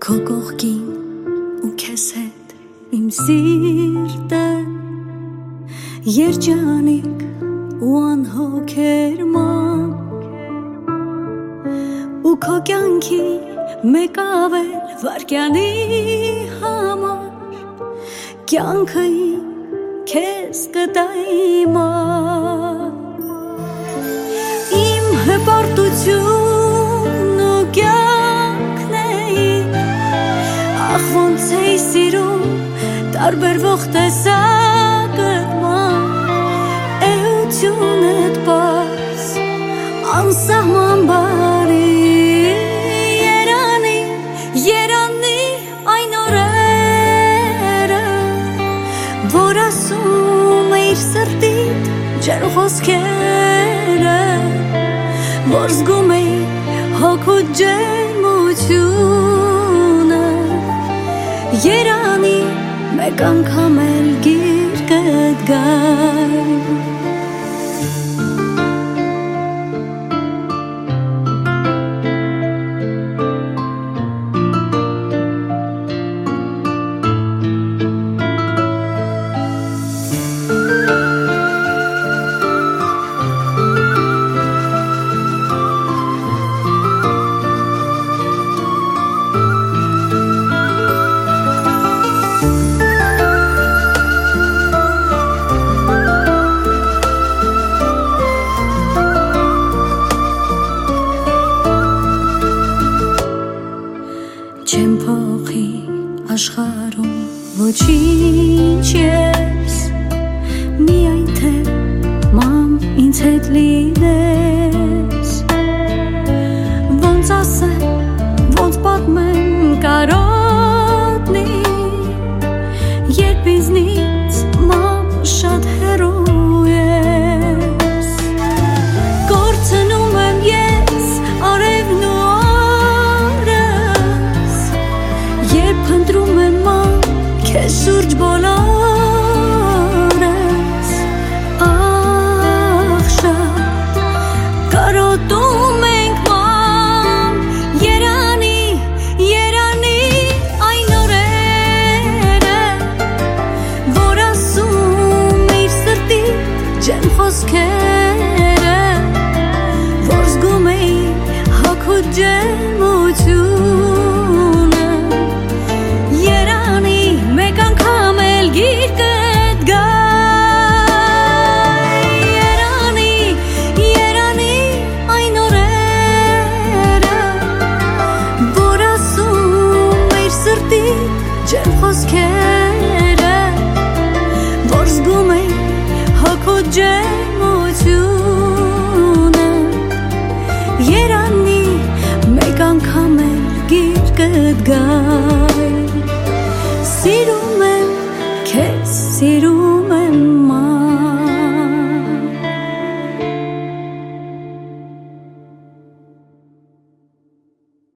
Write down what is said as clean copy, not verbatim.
Քո կողքին ու քեզ հետ իմ սիրտը երջանիկ ու անհոգեր ման ու քո կյանքի մեկ ավել վարկյանի համար կյանքը քեզ կտայմա իմ հպարտություն ու կյանքն ախ ոնց էի սիրում տարբերվող տեսակդ ման էությունդ պարզ անսահման բարի երանի այն օրերը որ ասում էիր սրտիդ ջեր խոսքերը որ զգում էի հոգու ջերմությունը երանի մեկ անգամ էլ գիրկդ գայ Չեմ փոխի աշխարհում ոչինչ ես միայն թե մամ ինձ հետ լինես ոնց ասեմ ոնց պատմեմ կարոտնի երբ ինձնից մամ շատ հեռու ես կորցնում եմ ես արևն ու Փնտրում եմ ման քեզ շուրջ բոլորս ախ շատ կարոտում ենք ման երանի այն օրերը որ ասում իր սրտի ջերմ խոսքերը որ զգում էի հոգու ջերմությունը մեկ անգամ էլ գիրկդ գայ երանի այն օրերը որ ասում էիր սրտի ջերմ խոսքերը որ զգում էի հոգու ջերմությունը երանի մեկ անգամ էլ գիրկդ գայ Սիրում եմ քեզ, սիրում